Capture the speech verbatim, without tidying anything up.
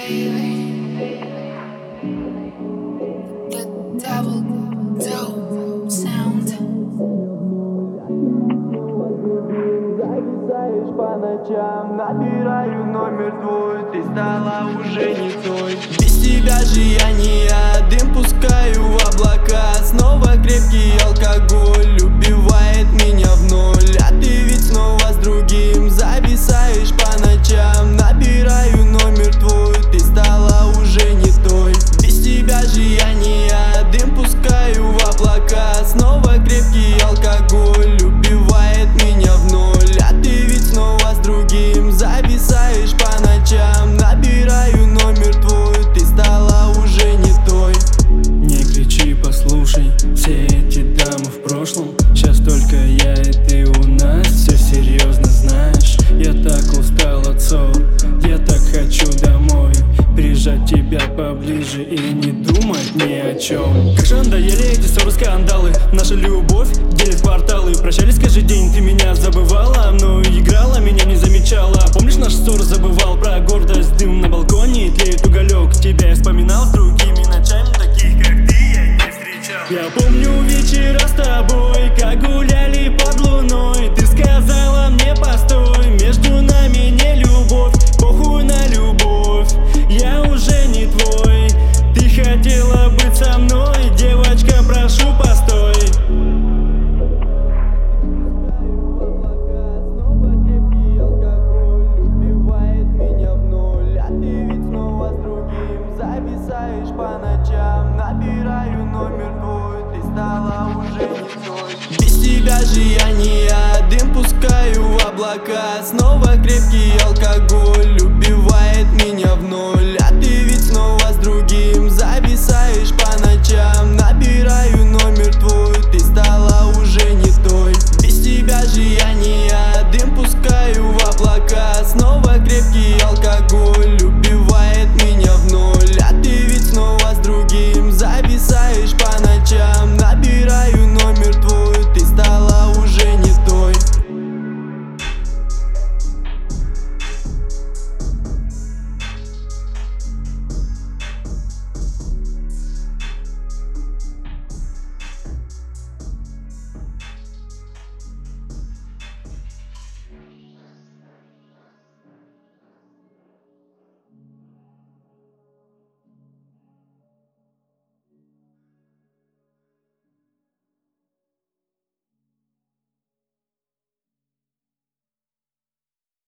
Зависаешь по ночам, набираю номер твой, ты стала уже не той. Без тебя же я не я, дым пускаю в облака. Снова крепкий алкоголь убивает меня в ноль. А ты ведь снова с другим зависаешь по ночам, набираю номер твой, ты стала уже не той. Без тебя же я не я, дым пускаю в облака. Снова крепкий алкоголь убивает меня в ноль. А ты ведь снова с другим зависаешь по ночам, набираю номер твой, ты стала уже не той. Не кричи, послушай, все эти дамы в прошлом. Сейчас только я и ты, у нас все серьезно, знаешь. Я так устал от ссор, я так хочу домой, прижать тебя поближе и не думать ни о чем. Как же надоели эти ссоры, скандалы, наша любовь делит кварталы. Прощались каждый день, ты меня забывала, мною играла, меня не замечала. Помнишь наш ссор, забывал про гордость, дым на балконе, тлеет уголек. Тебя я вспоминал с другими ночами, таких как ты я не встречал. Я помню вечера с тобой, как гуляли под луной. Ты сказала мне постой, между нами не любовь, похуй на любовь, я уже не твой. Ты хотела быть со мной, девочка, прошу, постой. Зависаешь по ночам, набираю номер твой, ты стала уже не той. Без тебя же я не я, дым пускаю в облака. Снова